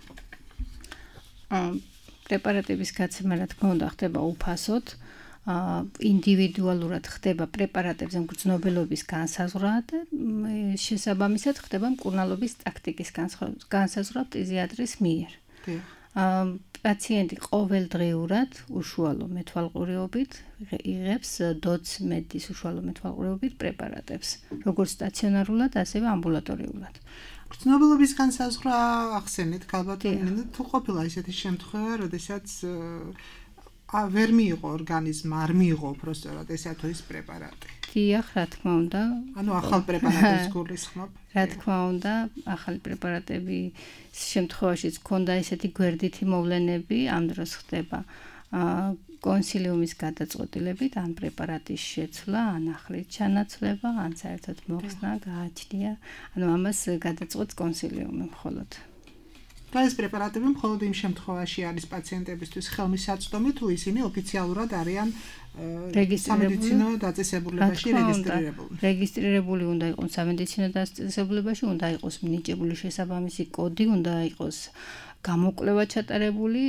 პრეპარატების გაცემა რა თქმა უნდა ხდება უფასოდ. ინდივიდუალურად ხდება პრეპარატებზე მგრძნობელობის განსაზღვრა და შესაბამისად ხდება მკურნალობის ტაქტიკის განსაზღვრა ფტიზიატრის მიერ. პაციენტი ყოველდღიურად უშუალო მეთვალყურეობით იღებს დოცმედის უშუალო მეთვალყურეობით პრეპარატებს, როგორც სტაციონარულად, ასევე ამბულატორიულად.
მგრძნობელობის განსაზღვრა ახსენეთ, ქალბატონი, თუ ყოფილა ისეთი შემთხვევა, როდესაც ვერ მიიღო ორგანიზმმა, არ მიიღო უბრალოდ ესა თუ ის პრეპარატი.
დიახ, რა თქმა უნდა.
ანუ ახალ პრეპარატებს გულისხმობ.
რა თქმა უნდა, ახალი პრეპარატების შემთხვევაშიც ქონდა ესეთი გვერდითი მოვლენები, ამ დროს ხდება კონსილიუმის გადაწყვეტილებით ან პრეპარატის შეცვლა, ან ახლის ჩანაცვლება, ან საერთოდ მოხსნა, გააჩნია. ანუ ამას გადაწყვეტს კონსილიუმი მხოლოდ. და ეს
პრეპარატები მხოლოდ იმ შემთხვევაში არის პაციენტებისთვის ხელმისაწვდომი, თუ ისინი ოფიციალურად არიან სამედიცინო დაწესებულებაში რეგისტრირებული.
რეგისტრირებული უნდა იყოს სამედიცინო დაწესებულებაში, უნდა იყოს მინიჭებული შესაბამისი კოდი, უნდა იყოს გამოკვლევა ჩატარებული,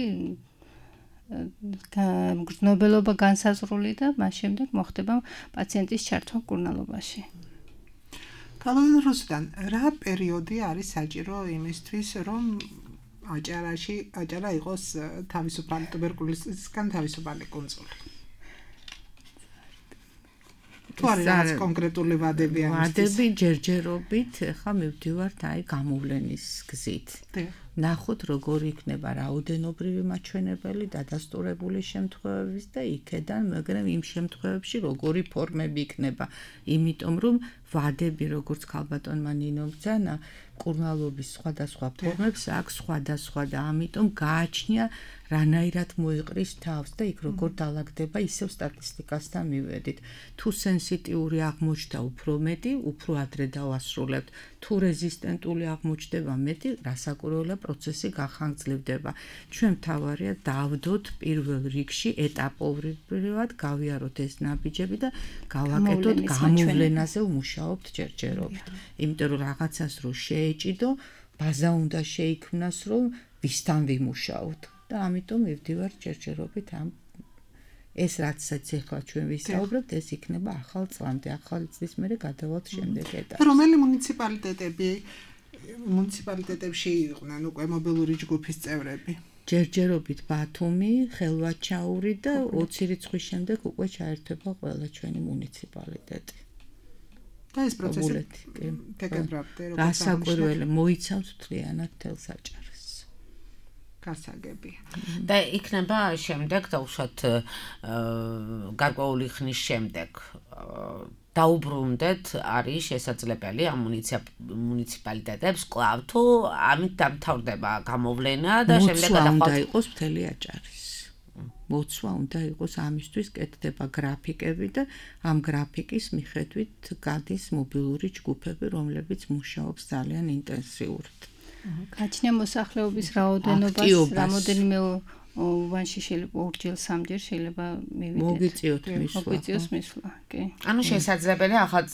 მგრძნობელობა განსაზღვრული და მას შემდეგ მოხდება პაციენტის ჩართვა მკურნალობაში.
კალოინ რუსთან, რა პერიოდი არის საჭირო იმისთვის, რომ აჭარაში აჭარა იყოს თავისუფალი ტუბერკულოზისგან თავისუფალი კუნძული? თუ არის რაღაც კონკრეტული ვადები ამისთვის?
ვადები ჯერჯერობით, ხა მივდივართ აი გამოვლენის გზით. ნახოთ როგორ იქნება რაოდენობრივი მაჩვენებელი დადასტურებული შემთხვევების და იქედან, მაგრამ იმ შემთხვევებში როგორი ფორმები იქნება, იმიტომ რომ ვადები როგორც ქალბატონმა ნინომ ბრძანა, მკურნალობის სხვადასხვა ფორმებს აქვს სხვადასხვა და ამიტომ გააჩნია რანაირად მოიყრის თავს და იქ როგორ დაალაგდება ისევ სტატისტიკასთან მივედით. თუ სენსიტიური აღმოჩნდა უფრო მეტი, უფრო ადრე დავასრულებთ. თუ რეზისტენტული აღმოჩნდება მეტი, რასაკვირველია პროცესი გახანგრძლივდება. ჩვენ მთავარია დავდოთ პირველ რიგში ეტაპობრივად გავიაროთ ეს ნაბიჯები და გავაკეთოთ გამოვლენაზე ვმუშაობთ ჯერჯერობით. იმიტომ რომ რაღაცას რო შეეჭიდო, ბაზა უნდა შეიქმნას, რომ ვისთან ვიმუშაოთ. და ამიტომ მივდივარ ჯერჯერობით ამ ეს რაცაც ახლა ჩვენ ვისაუბრებთ, ეს იქნება ახალ წლამდე, ახალი წლის მერე გადავალთ შემდეგ ეტაპს.
რომელი მუნიციპალიტეტები მუნიციპალიტეტებში იყვნენ უკვე მობილური ჯგუფის წევრები?
ჯერჯერობით ბათუმი, ხელვაჩაური და ოცი რიცხვის შემდეგ უკვე ჩაერთვება ყველა ჩვენი მუნიციპალიტეტი.
და ეს პროცესი დეკემბრამდე
როგორ რასაკვირველი მოიცავს მთლიანად თელს აჭარას.
გასაგებია.
და იქნება შემდეგ დაუშვათ გარკვეული ხნის შემდეგ დაუბრუნდეთ არის შესაძლებელი ამ მუნიციპალიტეტებს კვლავ თუ ამით დამთავრდება გამოვლენა და შემდეგ
გადახვალ უნდა იყოს მთელი აჭარის. მოცვა უნდა იყოს ამისთვის კეთდება გრაფიკები და ამ გრაფიკის მიხედვით გადის მობილური ჯგუფები, რომლებიც მუშაობს ძალიან ინტენსიურად.
გაჩნია მოსახლეობის რაოდენობას, რამოდენიმე უბანში შეიძლება ორჯერ სამჯერ შეიძლება მივიდეთ.
მოგიწიოთ მისვლა.
მოგიწიოს მისვლა, კი.
ანუ შესაძლებელია ახალ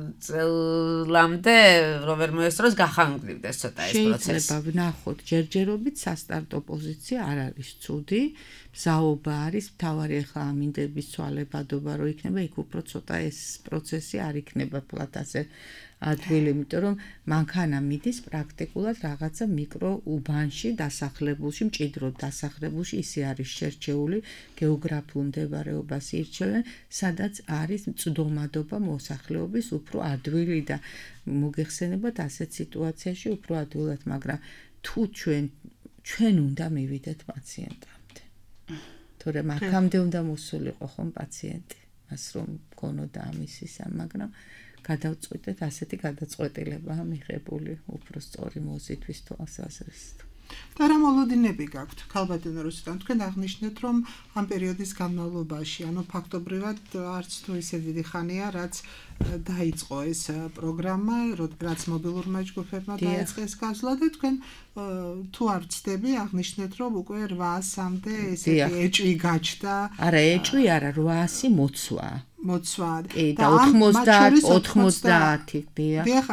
წლამდე რომ ვერ მოესწროს გახანგრძლივდეს ცოტა ეს პროცესი.
შეიძლება ვნახოთ ჯერჯერობით სასტარტო პოზიცია არ არის ცუდი. მზაობა არის, მთავარი ახლა ამინდების ცვალებადობა რო იქნება, იქ უფრო ცოტა ეს პროცესი არ იქნება პლატაზე ადვილი, იმიტომ რომ მანქანა მიდის პრაქტიკულად რაღაცა მიკრო უბანში დასახლებულში, მჭიდროდ დასახლებულში ისე არის შერჩეული გეოგრაფიულ მდებარეობას ირჩევენ, სადაც არის მწდომადობა მოსახლეობის უფრო ადვილი და მოგეხსენებათ ასეთ სიტუაციაში უფრო ადვილად, მაგრამ თუ ჩვენ ჩვენ უნდა მივიდეთ პაციენტამდე. თორემ აქამდე უნდა მოსულიყო ხომ პაციენტი, მას რომ გქონოდა ამის ისა, მაგრამ გადავწყვიტეთ ასეთი გადაწყვეტილებაა მიღებული უფრო სწორი მოზიდვის თვალსაზრისით.
და რა მოლოდინები გაქვთ ქალბატონო რუსთან თქვენ აღნიშნეთ რომ ამ პერიოდის განმავლობაში ანუ ფაქტობრივად არც თუ ისე დიდი ხანია რაც დაიწყო ეს პროგრამა რაც მობილურმა ჯგუფებმა დაიწყეს გასვლა და თქვენ თუ არ ვცდები აღნიშნეთ რომ უკვე რვაასამდე ესეთი ეჭვი გაჩნდა
არა ეჭვი არა რვაასი მოცვა
მოცვა
და ოცდაათი ოცდაათი
დიახ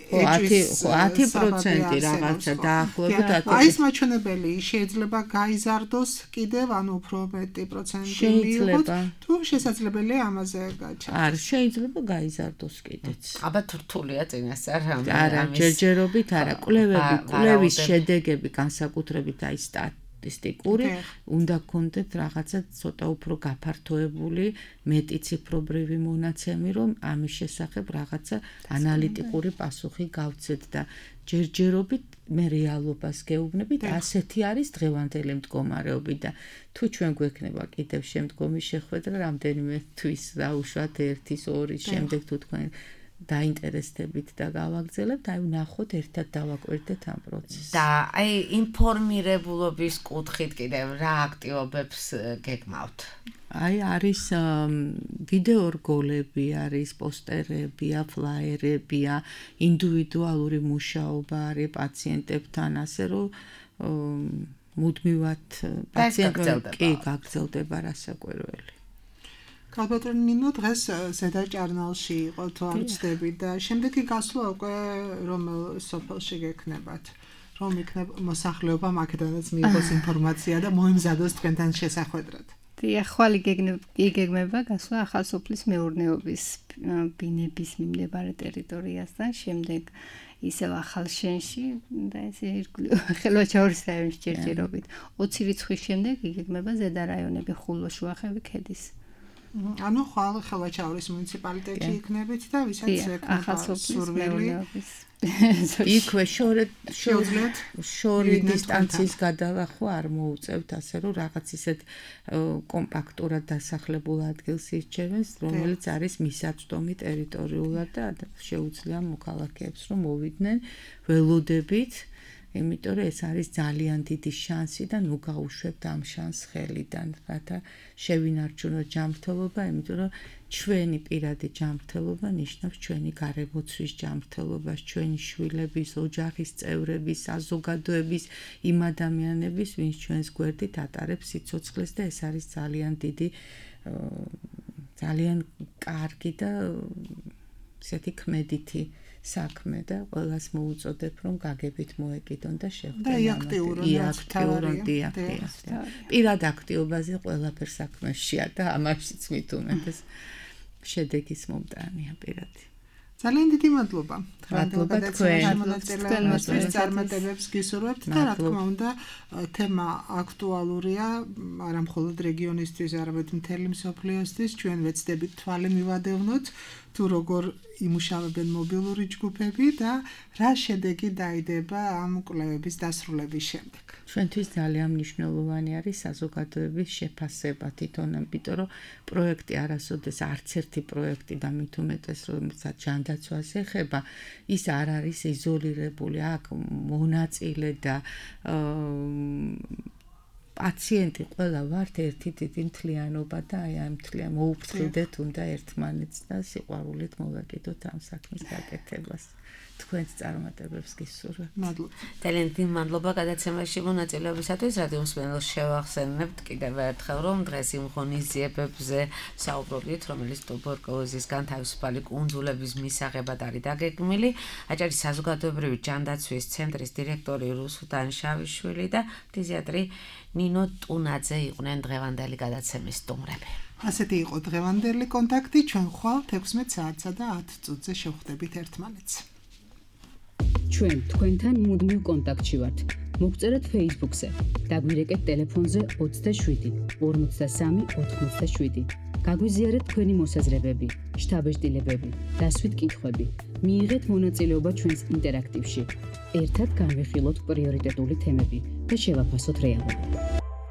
ათი პროცენტი რაღაცა დაახლოებით
აი ეს მაჩვენებელი შეიძლება გაიზარდოს კიდევ ანუ უფრო მეტი პროცენტი მიიღოთ თუ შესაძლებელია ამაზე გაჩა
არ შეიძლება გაიზარდოს კიდეც
აბა რთულია წინასწარ
არა ჯერჯერობით არა კვლევები კვლევის შედეგები განსაკუთრებით აი სტატისტიკური უნდა გქონდეთ რაღაცა ცოტა უფრო გაფართოებული მეტი ციფრობრივი მონაცემი რომ ამის შესახებ რაღაცა ანალიტიკური პასუხი გავცეთ და ჯერჯერობით მე რეალობას გეუბნებით ასეთი არის დღევანდელი მდგომარეობა და თუ ჩვენ გვექნება კიდევ შემდგომი შეხვედრა რამდენიმე თვის დაუშვათ ერთის ორის შემდეგ თუ თქვენ დაინტერესდებით და გავაგრძელებთ, აი ვნახოთ ერთად დავაკვირდეთ ამ პროცესს.
და აი ინფორმირებულობის კუთხით კიდევ რა აქტივობებს გეგმავთ?
აი არის ვიდეო რგოლები, არის პოსტერებია, ფლაიერებია, ინდივიდუალური მუშაობა არის პაციენტებთან, ასე რომ მუდმივად პაციენტები კი გაგრძელდება რასაკვირველი.
ქალბატონი ნინო დღეს ზედა ჭარნალში იყო თუ არ ვცდები და შემდეგი გასვლა უკვე რომელ სოფელში გექნებათ რომ იქნება მოსახლეობა აქედანაც მიიღოს ინფორმაცია და მოემზადოს თქვენთან შესახვედრად
დიახ ხვალ იგეგმება გასვლა ახალ სოფლის მეურნეობის ბინების მიმდებარე ტერიტორიასთან შემდეგ ისევ ახალშენში და ესე ხელვაჩაურის რაიონში ჯერჯერობით ოცი რიცხვის შემდეგ იგეგმება ზედა რაიონები ხულო შუახევი ქედის
ანუ ხვალ ხელვაჩაურის მუნიციპალიტეტში იქნებით და ვისაც ეკნება სურვილი
იქვე შორი დისტანციის გადალახვა არ მოუწევთ ასე რომ რაღაც ისეთ კომპაქტურად დასახლებულ ადგილს ირჩევენ რომელიც არის მისაწვდომი ტერიტორიულად და შეუძლია მოქალაქეებს რომ მოვიდნენ ველოდებით იმიტომ რომ ეს არის ძალიან დიდი შანსი და ნუ გაუშვებთ ამ შანსს ხელიდან, რათა შევინარჩუნოთ ჯანმრთელობა, იმიტომ რომ ჩვენი პირადი ჯანმრთელობა ნიშნავს ჩვენი გარემოცვის ჯანმრთელობას, ჩვენი შვილების, ოჯახის წევრების, საზოგადოების, იმ ადამიანების, ვინც ჩვენს გვერდით ატარებს სიცოცხლეს და ეს არის ძალიან დიდი ძალიან კარგი და ესეთი ქმედითი საქმე და ყველას მოუწოდებ რომ გაგებით მოეკიდონ და შეხვდეთ
და აქტიურობენ
პირად აქტიობაზე ყველაფერ საქმეშია და ამაშიც მით უმეტეს შედეგის მომტანია პირადი
ძალიან დიდი მადლობა
მადლობა თქვენ
მონაწილეობის წარმატებებს გისურვებთ და რა თქმა უნდა თემა აქტუალურია არა მხოლოდ რეგიონისთვის არამედ მთელი მსოფლიოსთვის ჩვენ ვეცდებით თვალე მივადევნოთ თუ როგორ იმუშავებენ მობილური ჯგუფები და რა შედეგი დაიდება ამ კვლევების დასრულების შემდეგ.
ჩვენთვის ძალიან მნიშვნელოვანი არის საზოგადოების შეფასება თვითონ, იმიტომ რომ პროექტი არასოდეს არც ერთი პროექტი და მით უმეტეს რომელსაც ჯანდაცვას ეხება, ის არ არის იზოლირებული, აქ მონაწილე და პაციენტი ყველა ვართ ერთი დიდი მთლიანობა და აი ამ მთლიან მოუფრთხილდეთ უნდა ერთმანეთს და სიყვარულით მოვაკიდოთ ამ საქმის გაკეთებას. თქვენს წარმატებებს გისურვებთ.
მადლობა.
ძალიან დიდი მადლობა გადაცემაში მონაწილეობისათვის. რადიო მსმენელს შევახსენებთ კიდევ ერთხელ, რომ დღეს იმ ღონისძიებებზე საუბრობდით, რომელიც ტუბერკულოზისგან თავისუფალი კუნძულების მისაღებად არის დაგეგმილი. აჭარის საზოგადოებრივი ჯანდაცვის ცენტრის დირექტორი რუსუდან შავიშვილი და ფთიზიატრი ნინო ტუნაძე იყვნენ დღევანდელი გადაცემის სტუმრები.
ასეთი იყო დღევანდელი კონტაქტი. ჩვენ ხვალ ექვსმეტ საათსა და ათ წუთზე შევხვდებით ერთმანეთს.
ჩვენ თქვენთან მუდმივ კონტაქტში ვართ. მოგწერეთ Facebook-ზე. დაგვირეკეთ ტელეფონზე ოცდაშვიდი ორმოცდასამი ოთხმოცდაშვიდი. გაგვიზიარეთ თქვენი მოსაზრებები, შთაბეჭდილებები, დასვით კითხვები. მიიღეთ მონაწილეობა ჩვენს ინტერაქტივში. ერთად განვიხილოთ პრიორიტეტული თემები და შევაფასოთ რეალობა.